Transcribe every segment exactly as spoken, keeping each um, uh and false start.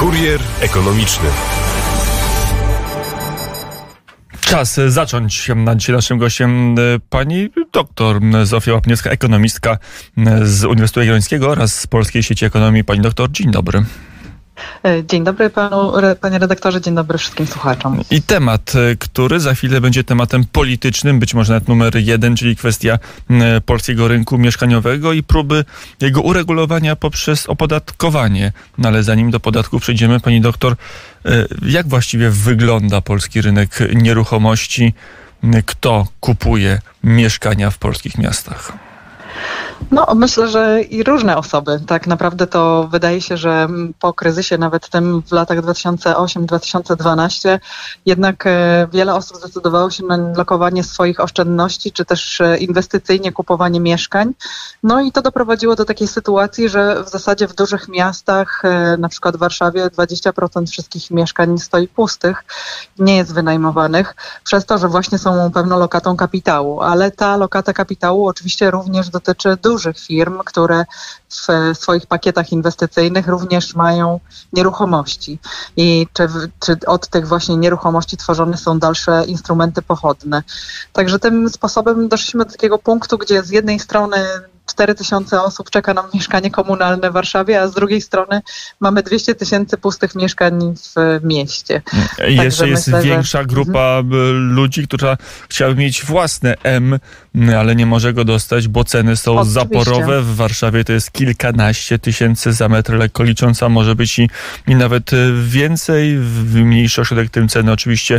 Kurier ekonomiczny. Czas zacząć. Na dzisiaj naszym gościem pani doktor Zofia Łapniewska, ekonomistka z Uniwersytetu Jagiellońskiego oraz z Polskiej Sieci Ekonomii. Pani doktor, dzień dobry. Dzień dobry panu, panie redaktorze, dzień dobry wszystkim słuchaczom. I temat, który za chwilę będzie tematem politycznym, być może nawet numer jeden, czyli kwestia polskiego rynku mieszkaniowego i próby jego uregulowania poprzez opodatkowanie. No ale zanim do podatków przejdziemy, pani doktor, jak właściwie wygląda polski rynek nieruchomości? Kto kupuje mieszkania w polskich miastach? No, myślę, że i różne osoby. Tak naprawdę to wydaje się, że po kryzysie, nawet tym w latach dwa tysiące ósmym do dwa tysiące dwunastego, jednak wiele osób zdecydowało się na lokowanie swoich oszczędności, czy też inwestycyjnie kupowanie mieszkań. No i to doprowadziło do takiej sytuacji, że w zasadzie w dużych miastach, na przykład w Warszawie, dwadzieścia procent wszystkich mieszkań stoi pustych, nie jest wynajmowanych, przez to, że właśnie są pewną lokatą kapitału. Ale ta lokata kapitału oczywiście również dotyczy dużych firm, które w swoich pakietach inwestycyjnych również mają nieruchomości. I czy, czy od tych właśnie nieruchomości tworzone są dalsze instrumenty pochodne. Także tym sposobem doszliśmy do takiego punktu, gdzie z jednej strony cztery tysiące osób czeka na mieszkanie komunalne w Warszawie, a z drugiej strony mamy dwieście tysięcy pustych mieszkań w mieście. I jeszcze jest myślę, większa że... grupa mhm. ludzi, która chciałaby mieć własne M, ale nie może go dostać, bo ceny są Oczywiście. zaporowe. W Warszawie to jest kilkanaście tysięcy za metr, lekko licząc, a może być i, i nawet więcej. W mniejszy ośrodek, tym ceny oczywiście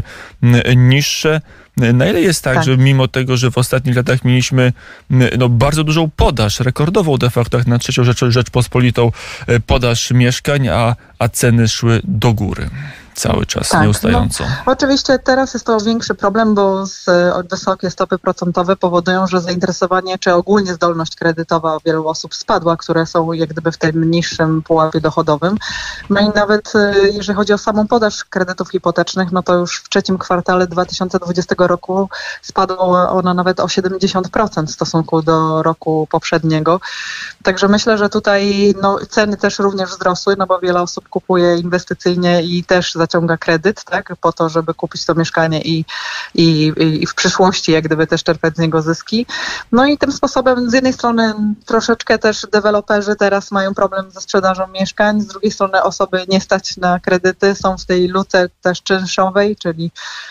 niższe. Na ile jest tak, tak, że mimo tego, że w ostatnich latach mieliśmy no, bardzo dużą podaż, rekordową de facto, jak na trzecią Rzecz, Rzeczpospolitą podaż mieszkań, a, a ceny szły do góry cały czas, tak, nieustająco. No, oczywiście teraz jest to większy problem, bo z, wysokie stopy procentowe powodują, że zainteresowanie, czy ogólnie zdolność kredytowa wielu osób spadła, które są jak gdyby w tym niższym pułapie dochodowym. No i nawet jeżeli chodzi o samą podaż kredytów hipotecznych, no to już w trzecim kwartale dwa tysiące dwudziestego roku spadła ona nawet o siedemdziesiąt procent w stosunku do roku poprzedniego. Także myślę, że tutaj no, ceny też również wzrosły, no bo wiele osób kupuje inwestycyjnie i też zaciąga kredyt, tak, po to, żeby kupić to mieszkanie i, i, i w przyszłości jak gdyby też czerpać z niego zyski. No i tym sposobem z jednej strony troszeczkę też deweloperzy teraz mają problem ze sprzedażą mieszkań, z drugiej strony osoby nie stać na kredyty, są w tej luce też czynszowej, czyli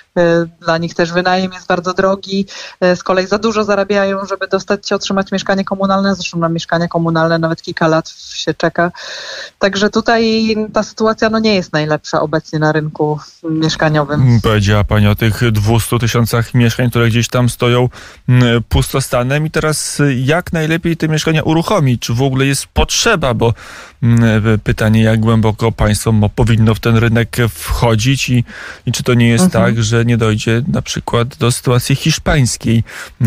dla nich też wynajem jest bardzo drogi, z kolei za dużo zarabiają, żeby dostać się, otrzymać mieszkanie komunalne, zresztą na mieszkanie komunalne nawet kilka lat się czeka. Także tutaj ta sytuacja no, nie jest najlepsza obecnie na rynku mieszkaniowym. Powiedziała pani o tych dwustu tysiącach mieszkań, które gdzieś tam stoją pustostanem i teraz jak najlepiej te mieszkania uruchomić? Czy w ogóle jest potrzeba? Bo pytanie, jak głęboko państwo powinno w ten rynek wchodzić i, i czy to nie jest mhm. tak, że nie dojdzie na przykład do sytuacji hiszpańskiej.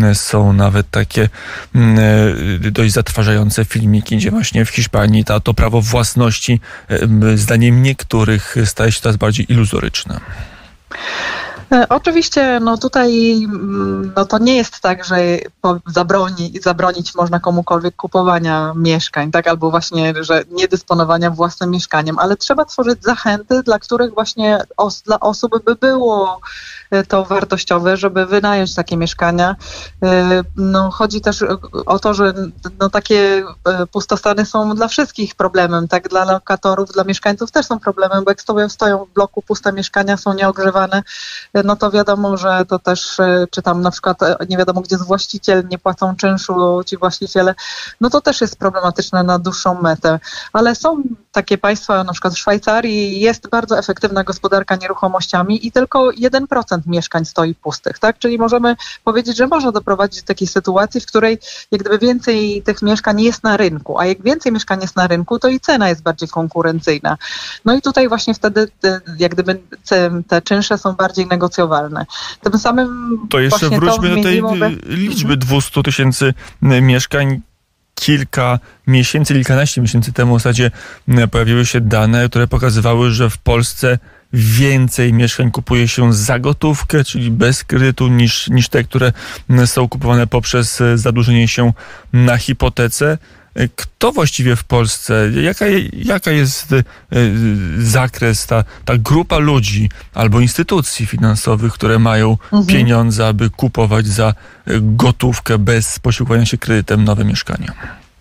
Są nawet takie dość zatrważające filmiki, gdzie właśnie w Hiszpanii ta, to prawo własności zdaniem niektórych staje się coraz bardziej iluzoryczne. Oczywiście, no tutaj no to nie jest tak, że zabroni, zabronić można komukolwiek kupowania mieszkań, tak, albo właśnie, że nie dysponowania własnym mieszkaniem, ale trzeba tworzyć zachęty, dla których właśnie os, dla osób by było to wartościowe, żeby wynająć takie mieszkania. No, chodzi też o to, że no, takie pustostany są dla wszystkich problemem, tak, dla lokatorów, dla mieszkańców też są problemem, bo jak stoją, stoją w bloku puste mieszkania, są nieogrzewane, no to wiadomo, że to też, czy tam na przykład nie wiadomo, gdzie jest właściciel, nie płacą czynszu ci właściciele, no to też jest problematyczne na dłuższą metę. Ale są takie państwa, na przykład w Szwajcarii jest bardzo efektywna gospodarka nieruchomościami i tylko jeden procent mieszkań stoi pustych, tak? Czyli możemy powiedzieć, że można doprowadzić do takiej sytuacji, w której jak gdyby więcej tych mieszkań jest na rynku, a jak więcej mieszkań jest na rynku, to i cena jest bardziej konkurencyjna. No i tutaj właśnie wtedy jak gdyby te czynsze są bardziej negocjowalne. Tym samym to jeszcze wróćmy to do tej liczby dwustu tysięcy mieszkań. Kilka miesięcy, kilkanaście miesięcy temu w zasadzie pojawiły się dane, które pokazywały, że w Polsce więcej mieszkań kupuje się za gotówkę, czyli bez kredytu, niż, niż te, które są kupowane poprzez zadłużenie się na hipotece. Kto właściwie w Polsce, jaka, jaka jest zakres, ta, ta grupa ludzi albo instytucji finansowych, które mają mhm. pieniądze, aby kupować za gotówkę bez posiłkowania się kredytem nowe mieszkania?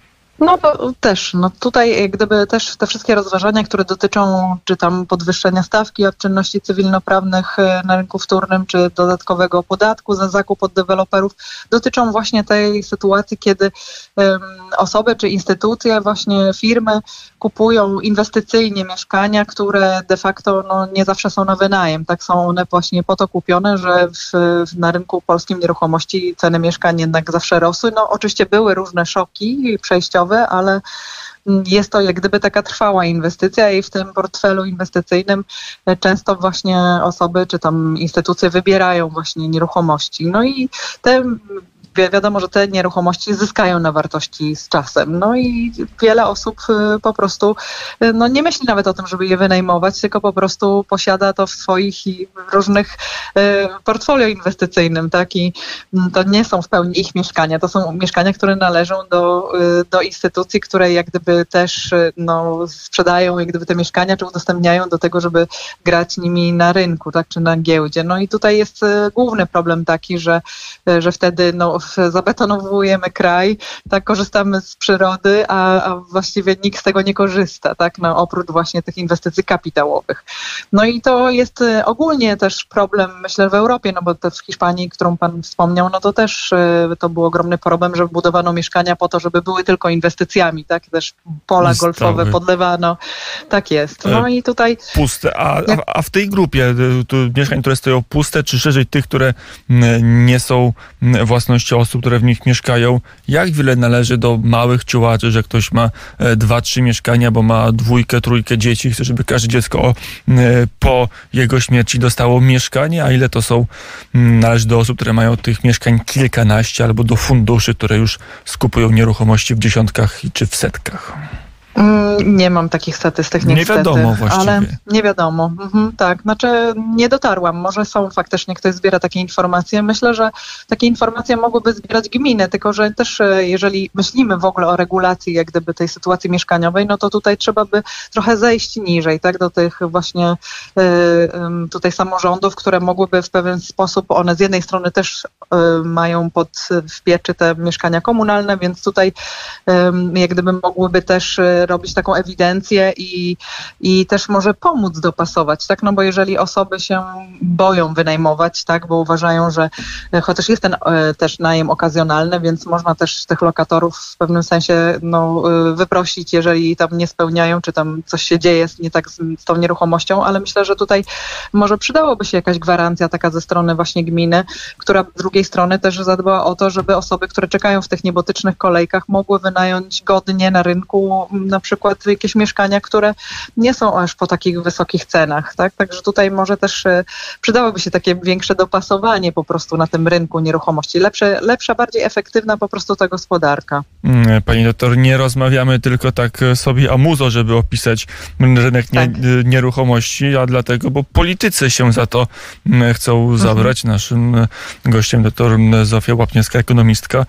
No to też, no tutaj jak gdyby też te wszystkie rozważania, które dotyczą czy tam podwyższenia stawki od czynności cywilnoprawnych na rynku wtórnym, czy dodatkowego podatku za zakup od deweloperów, dotyczą właśnie tej sytuacji, kiedy um, osoby czy instytucje, właśnie firmy kupują inwestycyjnie mieszkania, które de facto no, nie zawsze są na wynajem. Tak, są one właśnie po to kupione, że w, w, na rynku polskim nieruchomości ceny mieszkań jednak zawsze rosły. No oczywiście były różne szoki przejściowe, ale jest to jak gdyby taka trwała inwestycja i w tym portfelu inwestycyjnym często właśnie osoby czy tam instytucje wybierają właśnie nieruchomości. No i te wiadomo, że te nieruchomości zyskają na wartości z czasem. No i wiele osób po prostu no nie myśli nawet o tym, żeby je wynajmować, tylko po prostu posiada to w swoich różnych portfolio inwestycyjnym, tak? I to nie są w pełni ich mieszkania, to są mieszkania, które należą do, do instytucji, które jak gdyby też no, sprzedają jak gdyby te mieszkania, czy udostępniają do tego, żeby grać nimi na rynku, tak? Czy na giełdzie. No i tutaj jest główny problem taki, że, że wtedy no, zabetonowujemy kraj, tak, korzystamy z przyrody, a, a właściwie nikt z tego nie korzysta, tak, no, oprócz właśnie tych inwestycji kapitałowych. No i to jest ogólnie też problem, myślę, w Europie, no bo to w Hiszpanii, którą pan wspomniał, no to też to był ogromny problem, że budowano mieszkania po to, żeby były tylko inwestycjami, tak, też pola Stały. golfowe podlewano, tak jest. No i tutaj... Puste, a, jak... a w tej grupie tu mieszkań, które stoją puste, czy szerzej tych, które nie są własnością osób, które w nich mieszkają, jak wiele należy do małych ciułaczy, że ktoś ma dwa, trzy mieszkania, bo ma dwójkę, trójkę dzieci, chce, żeby każde dziecko po jego śmierci dostało mieszkanie, a ile to są, należy do osób, które mają tych mieszkań kilkanaście, albo do funduszy, które już skupują nieruchomości w dziesiątkach czy w setkach. Nie mam takich statystyk niestety. Nie wiadomo właściwie. Ale nie wiadomo. Mhm, tak, znaczy nie dotarłam. Może są faktycznie, ktoś zbiera takie informacje. Myślę, że takie informacje mogłyby zbierać gminy, tylko że też jeżeli myślimy w ogóle o regulacji jak gdyby tej sytuacji mieszkaniowej, no to tutaj trzeba by trochę zejść niżej, tak, do tych właśnie y, y, tutaj samorządów, które mogłyby w pewien sposób, one z jednej strony też y, mają pod w pieczy te mieszkania komunalne, więc tutaj y, jak gdyby mogłyby też y, robić taką ewidencję i, i też może pomóc dopasować, tak, no bo jeżeli osoby się boją wynajmować, tak, bo uważają, że chociaż jest ten e, też najem okazjonalny, więc można też tych lokatorów w pewnym sensie no, wyprosić, jeżeli tam nie spełniają, czy tam coś się dzieje nie tak z, z tą nieruchomością, ale myślę, że tutaj może przydałoby się jakaś gwarancja taka ze strony właśnie gminy, która z drugiej strony też zadbała o to, żeby osoby, które czekają w tych niebotycznych kolejkach, mogły wynająć godnie na rynku na przykład jakieś mieszkania, które nie są aż po takich wysokich cenach, tak? Także tutaj może też e, przydałoby się takie większe dopasowanie po prostu na tym rynku nieruchomości. Lepsze, lepsza, bardziej efektywna po prostu ta gospodarka. Pani doktor, nie rozmawiamy tylko tak sobie amuzo, żeby opisać rynek nie, tak. nieruchomości, a dlatego, bo politycy się za to chcą mhm. zabrać. Naszym gościem doktor Zofia Łapniewska, ekonomistka.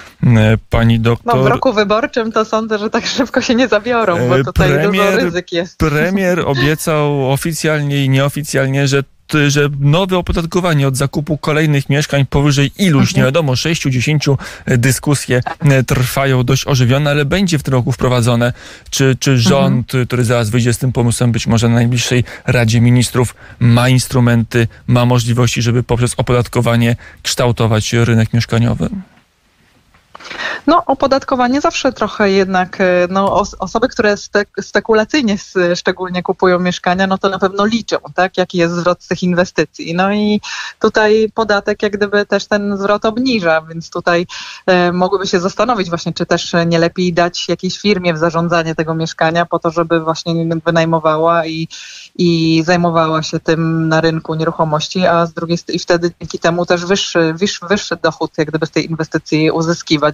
Pani doktor... No w roku wyborczym to sądzę, że tak szybko się nie zabiorą, bo tutaj premier, dużo ryzyk jest. Premier obiecał oficjalnie i nieoficjalnie, że że nowe opodatkowanie od zakupu kolejnych mieszkań powyżej iluś, mhm. nie wiadomo, sześciu, dziesięciu, dyskusje trwają dość ożywione, ale będzie w tym roku wprowadzone. Czy, czy rząd, mhm. który zaraz wyjdzie z tym pomysłem, być może na najbliższej Radzie Ministrów, ma instrumenty, ma możliwości, żeby poprzez opodatkowanie kształtować rynek mieszkaniowy? No opodatkowanie zawsze trochę jednak, no os- osoby, które spe- spekulacyjnie s- szczególnie kupują mieszkania, no to na pewno liczą, tak, jaki jest zwrot z tych inwestycji. No i tutaj podatek jak gdyby też ten zwrot obniża, więc tutaj e, mogłyby się zastanowić właśnie, czy też nie lepiej dać jakiejś firmie w zarządzanie tego mieszkania po to, żeby właśnie wynajmowała i, i zajmowała się tym na rynku nieruchomości, a z drugiej strony i wtedy dzięki temu też wyższy, wyższy, wyższy dochód jak gdyby z tej inwestycji uzyskiwać.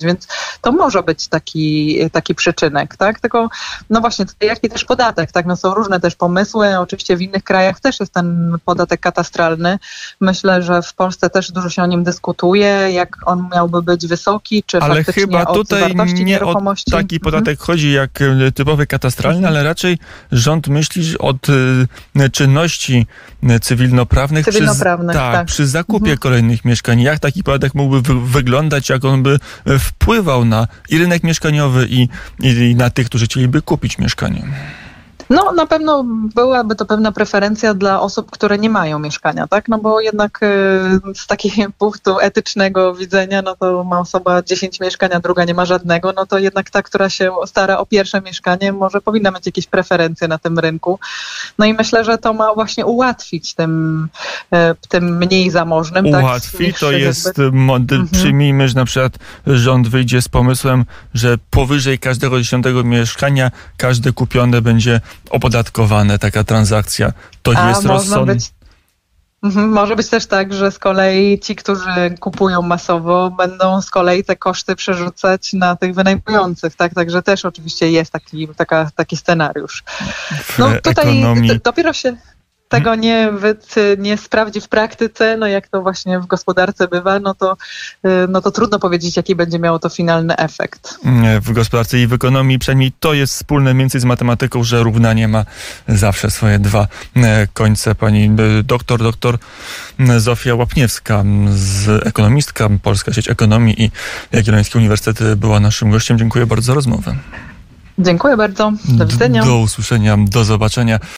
więc to może być taki, taki przyczynek, tak? Tylko, no właśnie, jaki też podatek, tak? No są różne też pomysły, oczywiście w innych krajach też jest ten podatek katastralny. Myślę, że w Polsce też dużo się o nim dyskutuje, jak on miałby być wysoki, czy ale faktycznie chyba od tutaj wartości nie o taki podatek mhm. chodzi jak typowy katastralny, mhm. ale raczej rząd myśli od y, czynności cywilnoprawnych, cywilnoprawnych przy, tak, tak. przy zakupie mhm. kolejnych mieszkań. Jak taki podatek mógłby wy, wyglądać, jak on by wpływał na i rynek mieszkaniowy i, i, i na tych, którzy chcieliby kupić mieszkanie? No na pewno byłaby to pewna preferencja dla osób, które nie mają mieszkania, tak? No bo jednak y, z takiego punktu etycznego widzenia, no to ma osoba dziesięć mieszkań, a druga nie ma żadnego, no to jednak ta, która się stara o pierwsze mieszkanie, może powinna mieć jakieś preferencje na tym rynku. No i myślę, że to ma właśnie ułatwić tym, y, tym mniej zamożnym. Ułatwi, tak? to jest, mhm. przyjmijmy, że na przykład rząd wyjdzie z pomysłem, że powyżej każdego dziesiątego mieszkania każde kupione będzie opodatkowane, taka transakcja. To A jest rozsądne. Mhm, może być też tak, że z kolei ci, którzy kupują masowo, będą z kolei te koszty przerzucać na tych wynajmujących, tak? Także też oczywiście jest taki, taka, taki scenariusz. No tutaj ekonomii... dopiero się tego nie, nie sprawdzi w praktyce, no jak to właśnie w gospodarce bywa, no to, no to trudno powiedzieć, jaki będzie miało to finalny efekt. W gospodarce i w ekonomii przynajmniej to jest wspólne między z matematyką, że równanie ma zawsze swoje dwa końce. Pani doktor, doktor Zofia Łapniewska, z ekonomistka, Polska Sieć Ekonomii i Jagielloński Uniwersytet była naszym gościem. Dziękuję bardzo za rozmowę. Dziękuję bardzo. Do widzenia. Do usłyszenia, do zobaczenia.